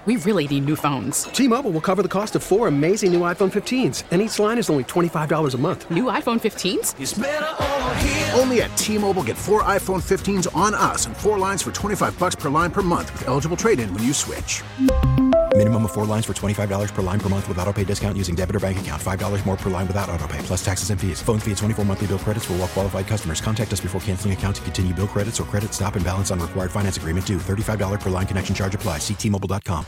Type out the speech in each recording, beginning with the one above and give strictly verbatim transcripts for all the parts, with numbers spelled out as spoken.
We really need new phones. T-Mobile will cover the cost of four amazing new iPhone fifteens, and each line is only twenty-five dollars a month. New iPhone fifteens? It's better over here. Only at T-Mobile, get four iPhone fifteens on us and four lines for twenty-five dollars per line per month with eligible trade-in when you switch. Minimum of four lines for twenty-five dollars per line per month with autopay discount using debit or bank account. five dollars more per line without autopay, plus taxes and fees. Phone fee at twenty-four monthly bill credits for well-qualified customers. Contact us before canceling account to continue bill credits or credit stop and balance on required finance agreement due. thirty-five dollars per line connection charge applies. See T Mobile dot com.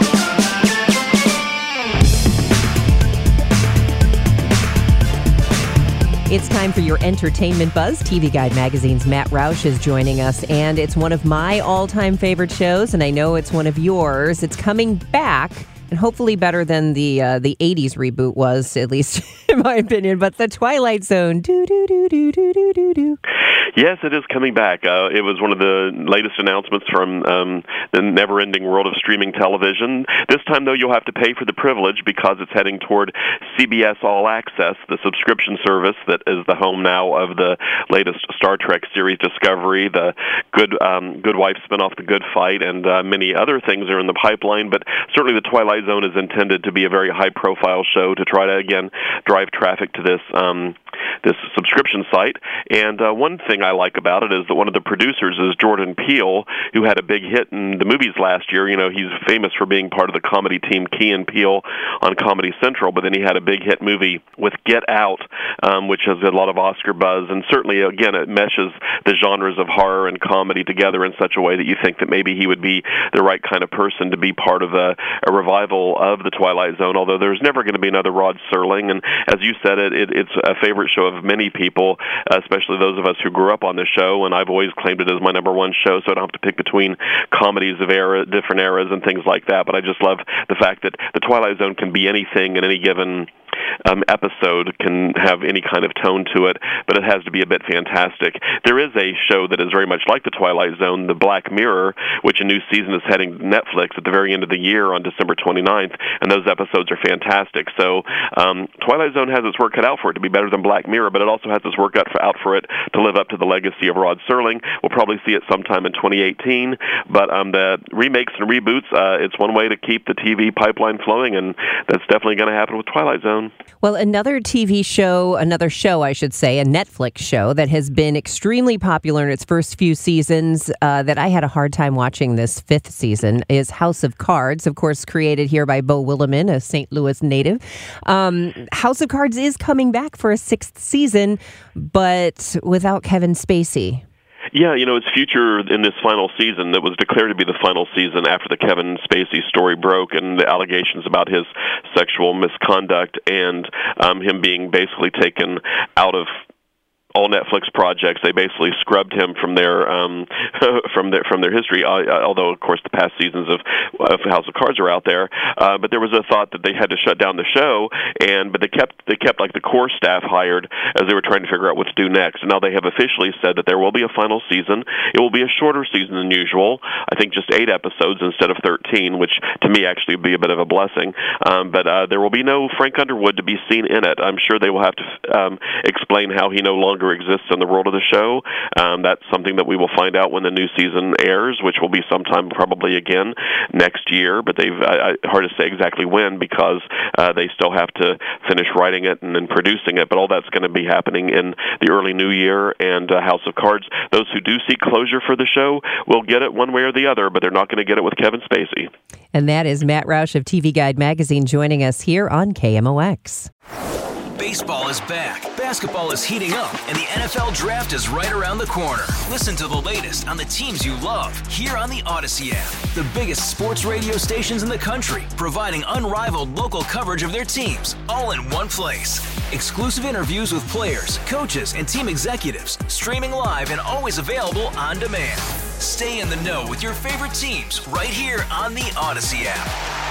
It's time for your entertainment buzz. T V Guide Magazine's Matt Roush is joining us, and it's one of my all-time favorite shows, and I know it's one of yours. It's coming back, and hopefully better than the uh, the eighties reboot was, at least in my opinion. But The Twilight Zone. Do do do do do do do do. Yes, it is coming back. Uh, it was one of the latest announcements from um, the never-ending world of streaming television. This time, though, you'll have to pay for the privilege because it's heading toward C B S All Access, the subscription service that is the home now of the latest Star Trek series Discovery, the Good um, Good Wife spinoff, The Good Fight, and uh, many other things are in the pipeline. But certainly the Twilight Zone is intended to be a very high-profile show to try to, again, drive traffic to this um, this subscription site. And uh, one thing I like about it is that one of the producers is Jordan Peele, who had a big hit in the movies last year. You know, he's famous for being part of the comedy team Key and Peele on Comedy Central, but then he had a big hit movie with Get Out, um, which has a lot of Oscar buzz, and certainly, again, it meshes the genres of horror and comedy together in such a way that you think that maybe he would be the right kind of person to be part of a, a revival of The Twilight Zone, although there's never going to be another Rod Serling, and as you said, it, it it's a favorite show of many people, especially those of us who grew up on the show, and I've always claimed it as my number one show, so I don't have to pick between comedies of era, different eras and things like that, but I just love the fact that The Twilight Zone can be anything in any given Um, episode, can have any kind of tone to it, but it has to be a bit fantastic. There is a show that is very much like The Twilight Zone, The Black Mirror, which a new season is heading to Netflix at the very end of the year on December twenty-ninth, and those episodes are fantastic. So um, Twilight Zone has its work cut out for it to be better than Black Mirror, but it also has its work out for, out for it to live up to the legacy of Rod Serling. We'll probably see it sometime in twenty eighteen, but um, the remakes and reboots, uh, it's one way to keep the T V pipeline flowing, and that's definitely going to happen with Twilight Zone. Well, another T V show, another show, I should say, a Netflix show that has been extremely popular in its first few seasons uh, that I had a hard time watching this fifth season is House of Cards, of course, created here by Beau Willimon, a Saint Louis native. Um, House of Cards is coming back for a sixth season, but without Kevin Spacey. Yeah, you know, its future in this final season that was declared to be the final season after the Kevin Spacey story broke and the allegations about his sexual misconduct and um, him being basically taken out of all Netflix projects. They basically scrubbed him from their um, from their from their history. Uh, although, of course, the past seasons of, of House of Cards are out there. Uh, but there was a thought that they had to shut down the show, and but they kept they kept like the core staff hired as they were trying to figure out what to do next. And now they have officially said that there will be a final season. It will be a shorter season than usual. I think just eight episodes instead of thirteen, which to me actually would be a bit of a blessing. Um, but uh, there will be no Frank Underwood to be seen in it. I'm sure they will have to um, explain how he no longer exists in the world of the show. Um, that's something that we will find out when the new season airs, which will be sometime probably again next year, but they've uh, hard to say exactly when because uh, they still have to finish writing it and then producing it, but all that's going to be happening in the early new year. And uh, House of Cards, those who do seek closure for the show will get it one way or the other, but they're not going to get it with Kevin Spacey. And that is Matt Roush of T V Guide Magazine joining us here on K M O X. Baseball is back, basketball is heating up, and the N F L Draft is right around the corner. Listen to the latest on the teams you love here on the Odyssey app. The biggest sports radio stations in the country, providing unrivaled local coverage of their teams, all in one place. Exclusive interviews with players, coaches, and team executives, streaming live and always available on demand. Stay in the know with your favorite teams right here on the Odyssey app.